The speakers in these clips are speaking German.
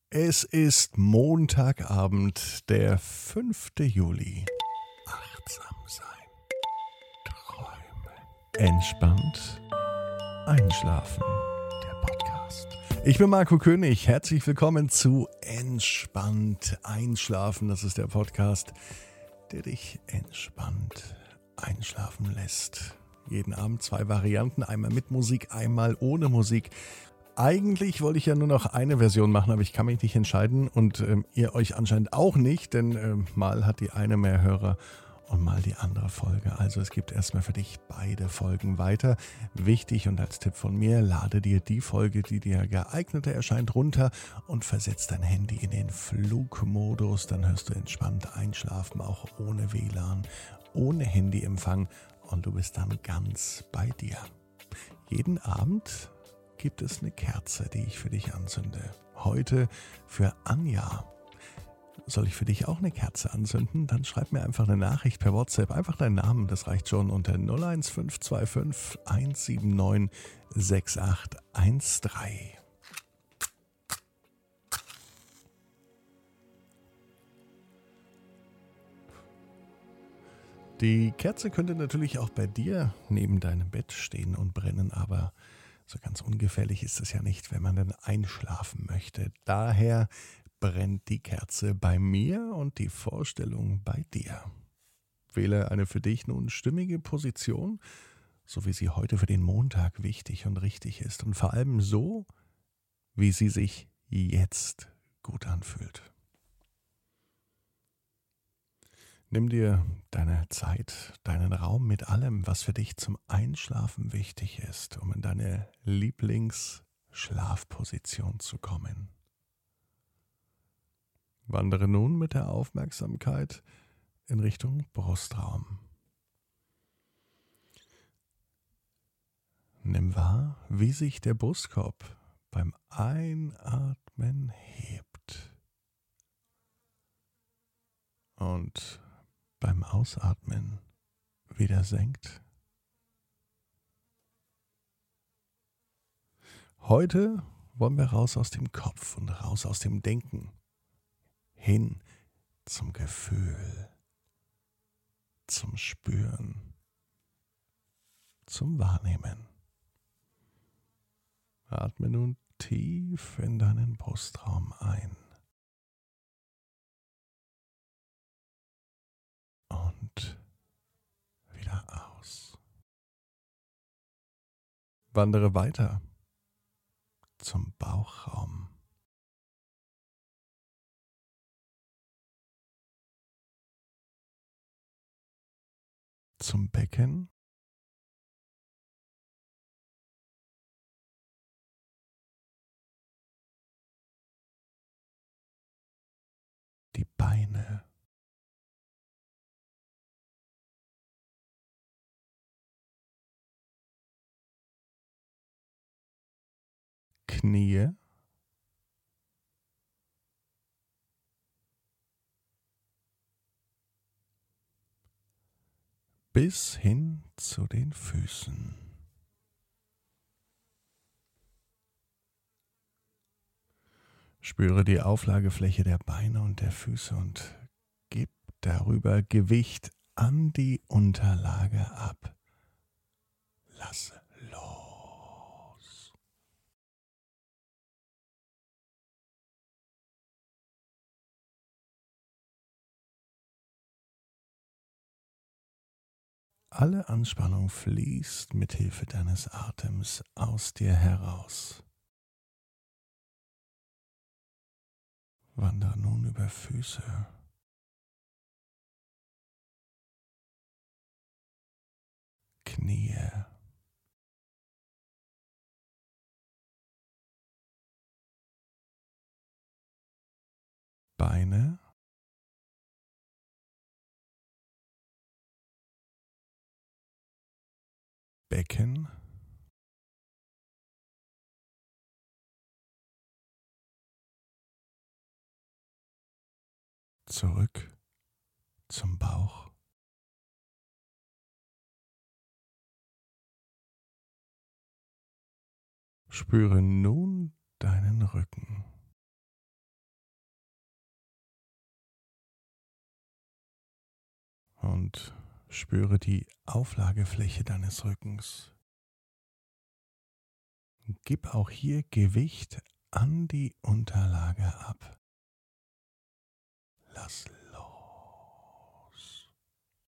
Es ist Montagabend, der 5. Juli. Achtsam sein, träumen, entspannt einschlafen. Der Podcast. Ich bin Marco König. Herzlich willkommen zu Entspannt einschlafen. Das ist der Podcast, der dich entspannt einschlafen lässt. Jeden Abend 2 Varianten, einmal mit Musik, einmal ohne Musik. Eigentlich wollte ich ja nur noch eine Version machen, aber ich kann mich nicht entscheiden und ihr euch anscheinend auch nicht, denn mal hat die eine mehr Hörer und mal die andere Folge. Also es gibt erstmal für dich beide Folgen weiter. Wichtig und als Tipp von mir, lade dir die Folge, die dir geeigneter erscheint, runter und versetz dein Handy in den Flugmodus. Dann hörst du entspannt einschlafen, auch ohne WLAN, ohne Handyempfang und du bist dann ganz bei dir. Jeden Abend gibt es eine Kerze, die ich für dich anzünde. Heute für Anja. Soll ich für dich auch eine Kerze anzünden? Dann schreib mir einfach eine Nachricht per WhatsApp. Einfach deinen Namen, das reicht schon, unter 01525 179 6813. Die Kerze könnte natürlich auch bei dir neben deinem Bett stehen und brennen, aber so ganz ungefährlich ist es ja nicht, wenn man dann einschlafen möchte. Daher brennt die Kerze bei mir und die Vorstellung bei dir. Wähle eine für dich nun stimmige Position, so wie sie heute für den Montag wichtig und richtig ist und vor allem so, wie sie sich jetzt gut anfühlt. Nimm dir deine Zeit, deinen Raum mit allem, was für dich zum Einschlafen wichtig ist, um in deine Lieblingsschlafposition zu kommen. Wandere nun mit der Aufmerksamkeit in Richtung Brustraum. Nimm wahr, wie sich der Brustkorb beim Einatmen hebt und beim Ausatmen wieder senkt. Heute wollen wir raus aus dem Kopf und raus aus dem Denken, hin zum Gefühl, zum Spüren, zum Wahrnehmen. Atme nun tief in deinen Brustraum ein und wieder aus. Wandere weiter zum Bauchraum. Zum Becken. Die Beine. Knie. Bis hin zu den Füßen. Spüre die Auflagefläche der Beine und der Füße und gib darüber Gewicht an die Unterlage ab. Lass los. Alle Anspannung fließt mit Hilfe deines Atems aus dir heraus. Wandere nun über Füße, Knie, Beine, Becken, zurück zum Bauch. Spüre nun deinen Rücken. und spüre die Auflagefläche deines Rückens. Gib auch hier Gewicht an die Unterlage ab. Lass los.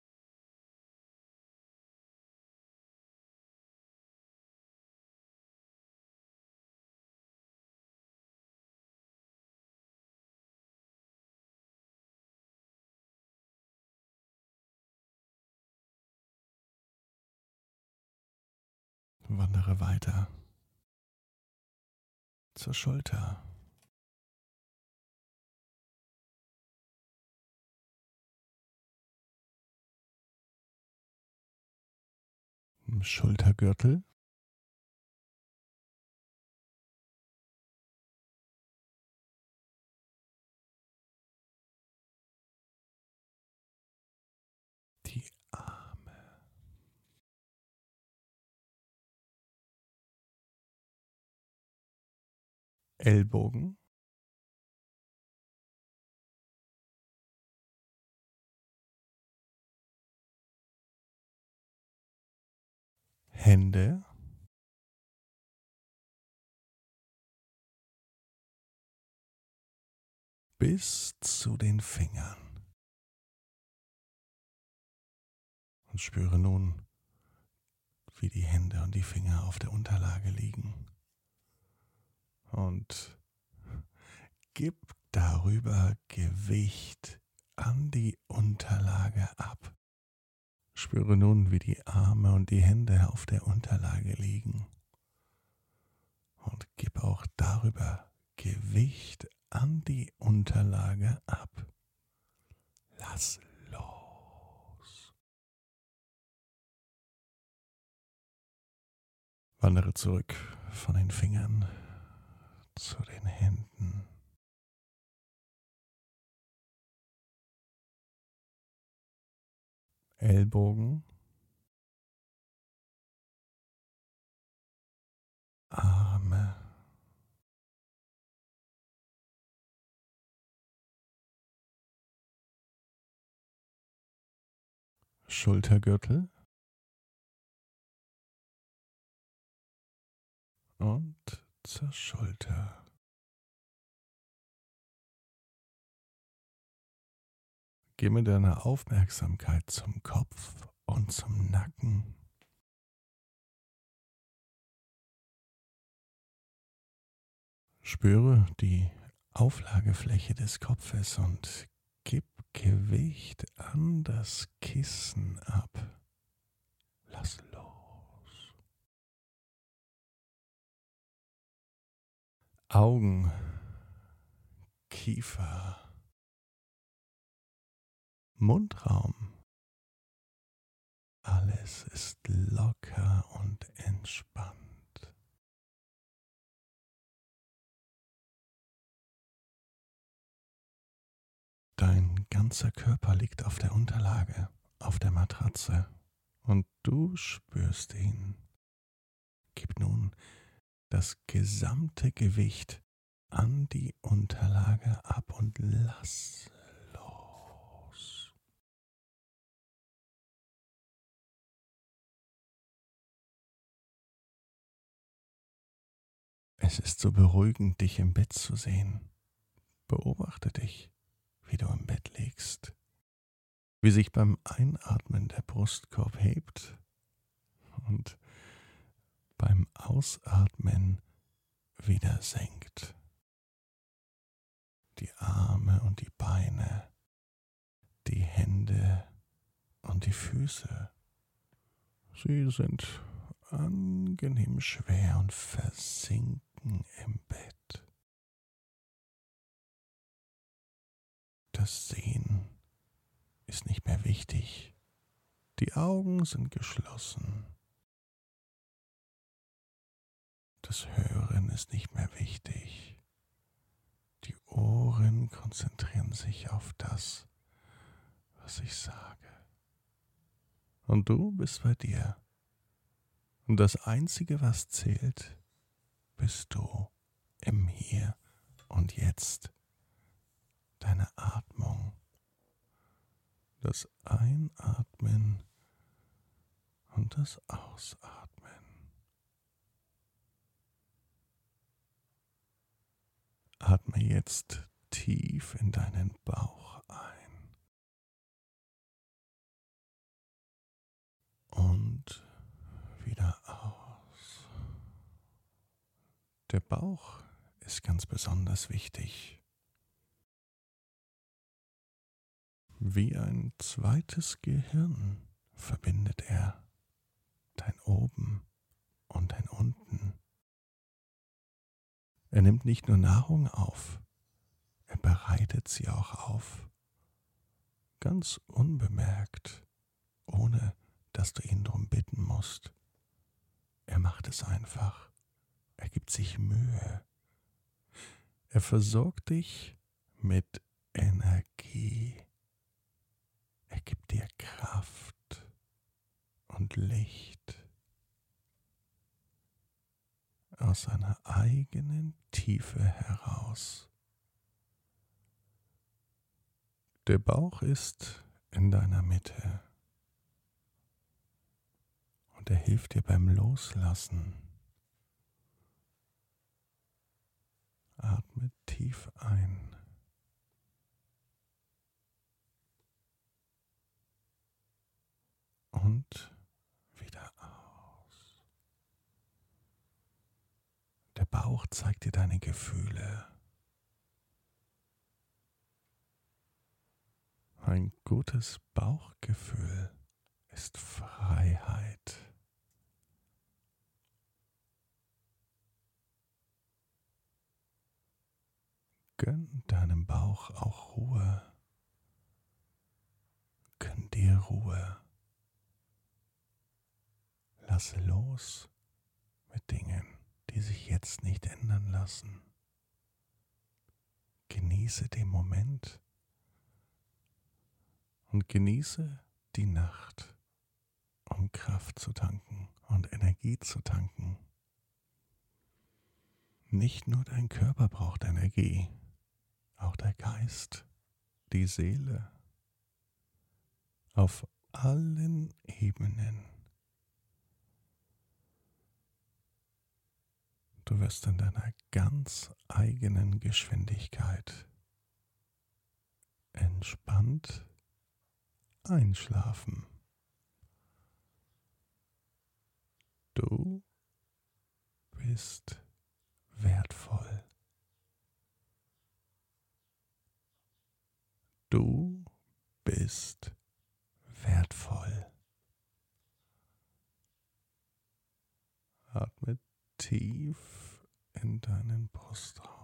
Wandere weiter zur Schulter. Im Schultergürtel. Die Arme. Ellbogen. Hände. Bis zu den Fingern. Und spüre nun, wie die Hände und die Finger auf der Unterlage liegen. Und gib darüber Gewicht an die Unterlage ab. Spüre nun, wie die Arme und die Hände auf der Unterlage liegen. Und gib auch darüber Gewicht an die Unterlage ab. Lass los. Wandere zurück von den Fingern zu den Händen. Ellbogen. Arme. Schultergürtel. Und zur Schulter. Gib mit deiner Aufmerksamkeit zum Kopf und zum Nacken. Spüre die Auflagefläche des Kopfes und gib Gewicht an das Kissen ab. Lass los. Augen, Kiefer, Mundraum. Alles ist locker und entspannt. Dein ganzer Körper liegt auf der Unterlage, auf der Matratze, und du spürst ihn. Gib nun das gesamte Gewicht an die Unterlage ab und lass los. Es ist so beruhigend, dich im Bett zu sehen. Beobachte dich, wie du im Bett liegst, wie sich beim Einatmen der Brustkorb hebt und beim Ausatmen wieder senkt. Die Arme und die Beine, die Hände und die Füße, sie sind angenehm schwer und versinken im Bett. Das Sehen ist nicht mehr wichtig. Die Augen sind geschlossen. Das Hören ist nicht mehr wichtig. Die Ohren konzentrieren sich auf das, was ich sage. Und du bist bei dir. Und das Einzige, was zählt, bist du im Hier und Jetzt. Deine Atmung, das Einatmen und das Ausatmen. Atme jetzt tief in deinen Bauch ein und wieder aus. Der Bauch ist ganz besonders wichtig. Wie ein zweites Gehirn verbindet er dein Oben und dein Unten. Er nimmt nicht nur Nahrung auf, er bereitet sie auch auf. Ganz unbemerkt, ohne dass du ihn darum bitten musst. Er macht es einfach. Er gibt sich Mühe. Er versorgt dich mit Energie. Er gibt dir Kraft und Licht aus seiner eigenen Tiefe heraus. Der Bauch ist in deiner Mitte und er hilft dir beim Loslassen. Atme tief ein und wieder aus. Der Bauch zeigt dir deine Gefühle. Ein gutes Bauchgefühl ist Freiheit. Gönn deinem Bauch auch Ruhe. Gönn dir Ruhe. Lasse los mit Dingen, die sich jetzt nicht ändern lassen. Genieße den Moment und genieße die Nacht, um Kraft zu tanken und Energie zu tanken. Nicht nur dein Körper braucht Energie, auch der Geist, die Seele, auf allen Ebenen. Du wirst in deiner ganz eigenen Geschwindigkeit entspannt einschlafen. Du bist wertvoll. Du bist wertvoll. Atme tief in deinen Brustraum.